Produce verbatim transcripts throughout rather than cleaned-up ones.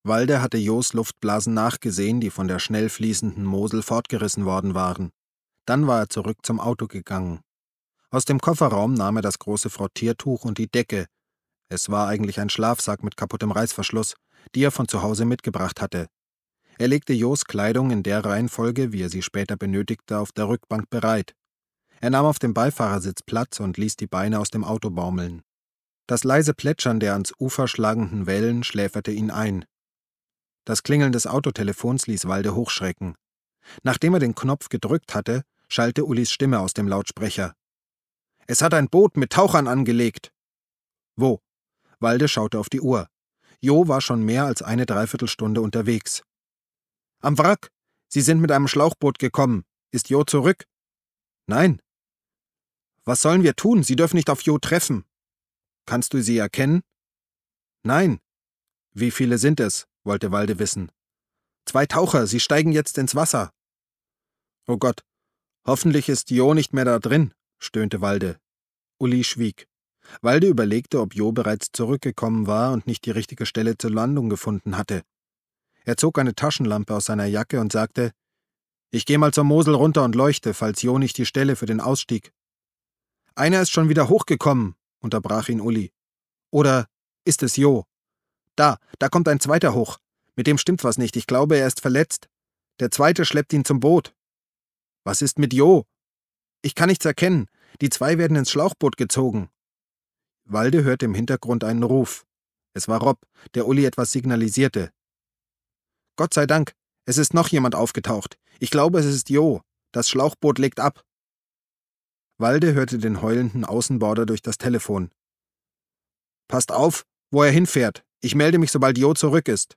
Walde hatte Jos Luftblasen nachgesehen, die von der schnell fließenden Mosel fortgerissen worden waren. Dann war er zurück zum Auto gegangen. Aus dem Kofferraum nahm er das große Frottiertuch und die Decke – es war eigentlich ein Schlafsack mit kaputtem Reißverschluss – die er von zu Hause mitgebracht hatte. Er legte Jos Kleidung in der Reihenfolge, wie er sie später benötigte, auf der Rückbank bereit. Er nahm auf dem Beifahrersitz Platz und ließ die Beine aus dem Auto baumeln. Das leise Plätschern der ans Ufer schlagenden Wellen schläferte ihn ein. Das Klingeln des Autotelefons ließ Walde hochschrecken. Nachdem er den Knopf gedrückt hatte, schallte Ullis Stimme aus dem Lautsprecher. »Es hat ein Boot mit Tauchern angelegt!« »Wo?« Walde schaute auf die Uhr. Jo war schon mehr als eine Dreiviertelstunde unterwegs. »Am Wrack! Sie sind mit einem Schlauchboot gekommen. Ist Jo zurück?« »Nein.« »Was sollen wir tun? Sie dürfen nicht auf Jo treffen.« »Kannst du sie erkennen?« »Nein.« »Wie viele sind es?« wollte Walde wissen. »Zwei Taucher, sie steigen jetzt ins Wasser.« »Oh Gott, hoffentlich ist Jo nicht mehr da drin«, stöhnte Walde. Uli schwieg. Walde überlegte, ob Jo bereits zurückgekommen war und nicht die richtige Stelle zur Landung gefunden hatte. Er zog eine Taschenlampe aus seiner Jacke und sagte, »Ich gehe mal zur Mosel runter und leuchte, falls Jo nicht die Stelle für den Ausstieg.« »Einer ist schon wieder hochgekommen«, unterbrach ihn Uli. »Oder ist es Jo? Da, da kommt ein zweiter hoch. Mit dem stimmt was nicht, ich glaube, er ist verletzt. Der zweite schleppt ihn zum Boot.« »Was ist mit Jo?« »Ich kann nichts erkennen. Die zwei werden ins Schlauchboot gezogen.« Walde hörte im Hintergrund einen Ruf. Es war Rob, der Uli etwas signalisierte. »Gott sei Dank, es ist noch jemand aufgetaucht. Ich glaube, es ist Jo. Das Schlauchboot legt ab.« Walde hörte den heulenden Außenborder durch das Telefon. »Passt auf, wo er hinfährt. Ich melde mich, sobald Jo zurück ist.«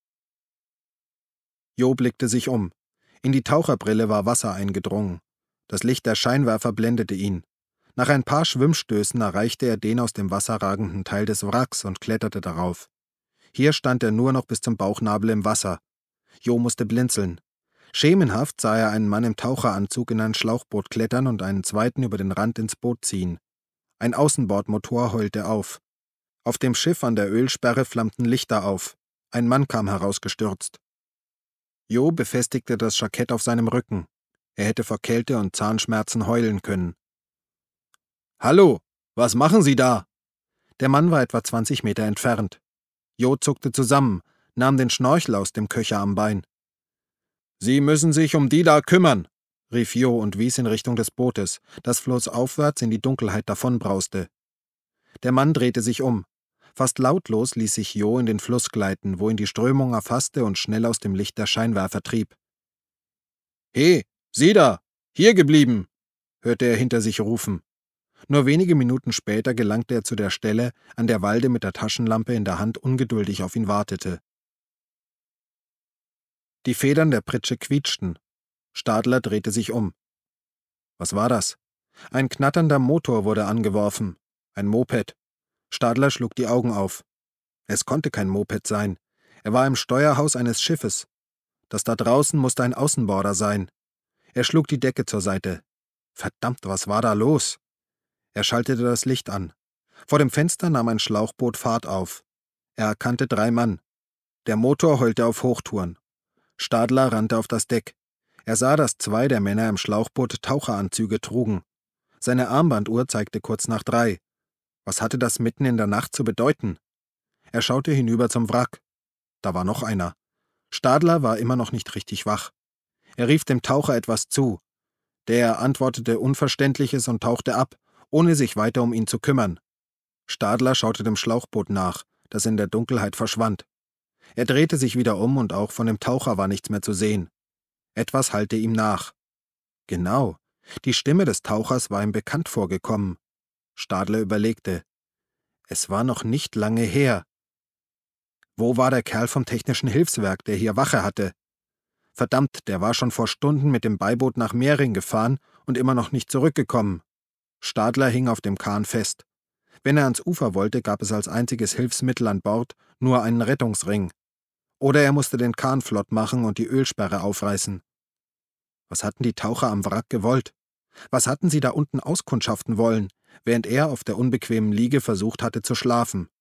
Jo blickte sich um. In die Taucherbrille war Wasser eingedrungen. Das Licht der Scheinwerfer blendete ihn. Nach ein paar Schwimmstößen erreichte er den aus dem Wasser ragenden Teil des Wracks und kletterte darauf. Hier stand er nur noch bis zum Bauchnabel im Wasser. Jo musste blinzeln. Schemenhaft sah er einen Mann im Taucheranzug in ein Schlauchboot klettern und einen zweiten über den Rand ins Boot ziehen. Ein Außenbordmotor heulte auf. Auf dem Schiff an der Ölsperre flammten Lichter auf. Ein Mann kam herausgestürzt. Jo befestigte das Jackett auf seinem Rücken. Er hätte vor Kälte und Zahnschmerzen heulen können. »Hallo, was machen Sie da?« Der Mann war etwa zwanzig Meter entfernt. Jo zuckte zusammen, nahm den Schnorchel aus dem Köcher am Bein. »Sie müssen sich um die da kümmern«, rief Jo und wies in Richtung des Bootes, das flussaufwärts in die Dunkelheit davonbrauste. Der Mann drehte sich um. Fast lautlos ließ sich Jo in den Fluss gleiten, wo ihn die Strömung erfasste und schnell aus dem Licht der Scheinwerfer trieb. »He, Sie da! Hier geblieben!« hörte er hinter sich rufen. Nur wenige Minuten später gelangte er zu der Stelle, an der Walde mit der Taschenlampe in der Hand ungeduldig auf ihn wartete. Die Federn der Pritsche quietschten. Stadler drehte sich um. Was war das? Ein knatternder Motor wurde angeworfen. Ein Moped. Stadler schlug die Augen auf. Es konnte kein Moped sein. Er war im Steuerhaus eines Schiffes. Das da draußen musste ein Außenborder sein. Er schlug die Decke zur Seite. Verdammt, was war da los? Er schaltete das Licht an. Vor dem Fenster nahm ein Schlauchboot Fahrt auf. Er erkannte drei Mann. Der Motor heulte auf Hochtouren. Stadler rannte auf das Deck. Er sah, dass zwei der Männer im Schlauchboot Taucheranzüge trugen. Seine Armbanduhr zeigte kurz nach drei. Was hatte das mitten in der Nacht zu bedeuten? Er schaute hinüber zum Wrack. Da war noch einer. Stadler war immer noch nicht richtig wach. Er rief dem Taucher etwas zu. Der antwortete Unverständliches und tauchte ab, ohne sich weiter um ihn zu kümmern. Stadler schaute dem Schlauchboot nach, das in der Dunkelheit verschwand. Er drehte sich wieder um und auch von dem Taucher war nichts mehr zu sehen. Etwas hallte ihm nach. Genau, die Stimme des Tauchers war ihm bekannt vorgekommen. Stadler überlegte. Es war noch nicht lange her. Wo war der Kerl vom Technischen Hilfswerk, der hier Wache hatte? Verdammt, der war schon vor Stunden mit dem Beiboot nach Mehring gefahren und immer noch nicht zurückgekommen. Stadler hing auf dem Kahn fest. Wenn er ans Ufer wollte, gab es als einziges Hilfsmittel an Bord nur einen Rettungsring. Oder er musste den Kahn flott machen und die Ölsperre aufreißen. Was hatten die Taucher am Wrack gewollt? Was hatten sie da unten auskundschaften wollen, während er auf der unbequemen Liege versucht hatte zu schlafen?